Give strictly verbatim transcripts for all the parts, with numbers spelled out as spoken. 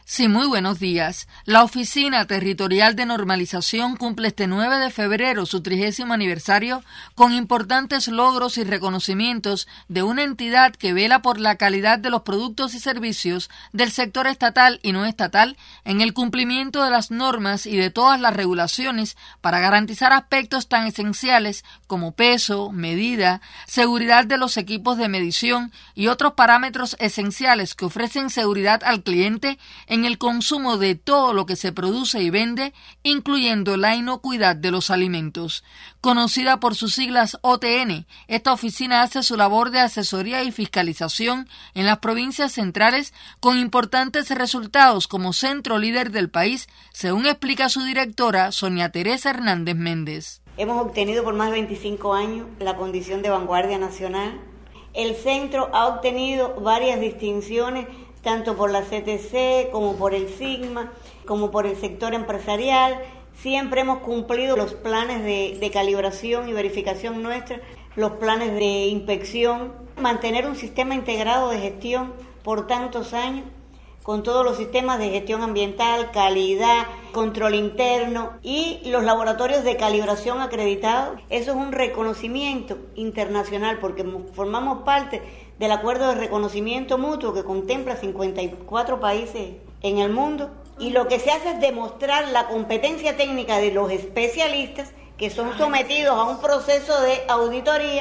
Sí, muy buenos días. La Oficina Territorial de Normalización cumple este nueve de febrero su trigésimo aniversario con importantes logros y reconocimientos de una entidad que vela por la calidad de los productos y servicios del sector estatal y no estatal en el cumplimiento de las normas y de todas las regulaciones para garantizar aspectos tan esenciales como peso, medida, seguridad de los equipos de medición y otros parámetros esenciales que ofrecen seguridad al cliente en el consumo de todo lo que se produce y vende, incluyendo la inocuidad de los alimentos. Conocida por sus siglas O T N, esta oficina hace su labor de asesoría y fiscalización en las provincias centrales con importantes resultados como centro líder del país, según explica su directora, Sonia Teresa Hernández Méndez. Hemos obtenido por más de veinticinco años la condición de vanguardia nacional. El centro ha obtenido varias distinciones tanto por la C T C como por el SIGMA, como por el sector empresarial. Siempre hemos cumplido los planes de, de calibración y verificación nuestra, los planes de inspección, mantener un sistema integrado de gestión por tantos años, con todos los sistemas de gestión ambiental, calidad, control interno y los laboratorios de calibración acreditados. Eso es un reconocimiento internacional porque formamos parte del acuerdo de reconocimiento mutuo que contempla cincuenta y cuatro países en el mundo, y lo que se hace es demostrar la competencia técnica de los especialistas que son sometidos a un proceso de auditoría,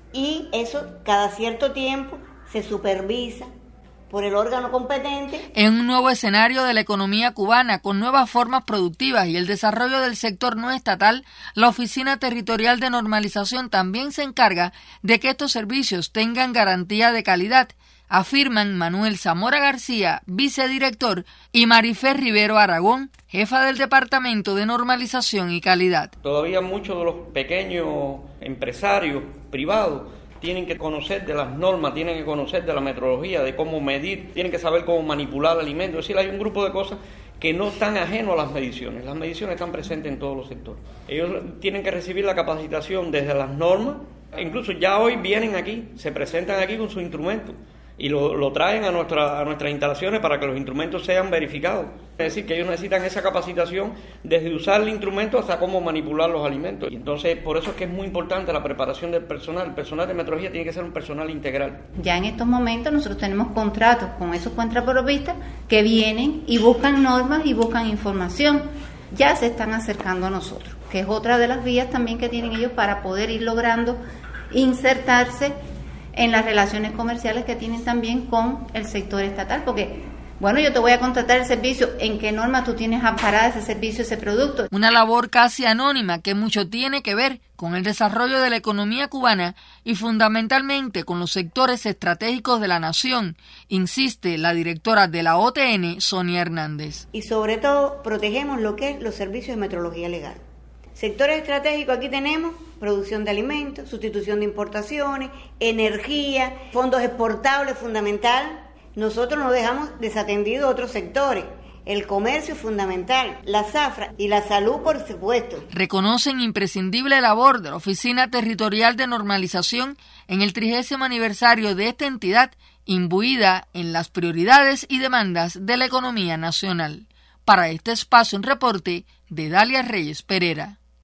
y eso cada cierto tiempo se supervisa por el órgano competente. En un nuevo escenario de la economía cubana, con nuevas formas productivas y el desarrollo del sector no estatal, la Oficina Territorial de Normalización también se encarga de que estos servicios tengan garantía de calidad, afirman Manuel Zamora García, vicedirector, y Marifé Rivero Aragón, jefa del Departamento de Normalización y Calidad. Todavía muchos de los pequeños empresarios privados tienen que conocer de las normas, tienen que conocer de la metodología, de cómo medir, tienen que saber cómo manipular alimentos. Es decir, hay un grupo de cosas que no están ajenos a las mediciones. Las mediciones están presentes en todos los sectores. Ellos tienen que recibir la capacitación desde las normas. Incluso ya hoy vienen aquí, se presentan aquí con sus instrumentos y lo, lo traen a, nuestra, a nuestras instalaciones para que los instrumentos sean verificados. Es decir, que ellos necesitan esa capacitación desde usar el instrumento hasta cómo manipular los alimentos. Y entonces, por eso es que es muy importante la preparación del personal. El personal de metrología tiene que ser un personal integral. Ya en estos momentos nosotros tenemos contratos con esos contraprovistas que vienen y buscan normas y buscan información. Ya se están acercando a nosotros, que es otra de las vías también que tienen ellos para poder ir logrando insertarse en las relaciones comerciales que tienen también con el sector estatal, porque, bueno, yo te voy a contratar el servicio, ¿en qué norma tú tienes amparada ese servicio, ese producto? Una labor casi anónima que mucho tiene que ver con el desarrollo de la economía cubana y fundamentalmente con los sectores estratégicos de la nación, insiste la directora de la O T N, Sonia Hernández. Y sobre todo, protegemos lo que es los servicios de metrología legal. Sectores estratégicos, aquí tenemos producción de alimentos, sustitución de importaciones, energía, fondos exportables fundamental. Nosotros no dejamos desatendidos otros sectores. El comercio es fundamental, la zafra y la salud, por supuesto. Reconocen imprescindible labor de la Oficina Territorial de Normalización en el trigésimo aniversario de esta entidad, imbuida en las prioridades y demandas de la economía nacional. Para este espacio, un reporte de Dalia Reyes Pereira.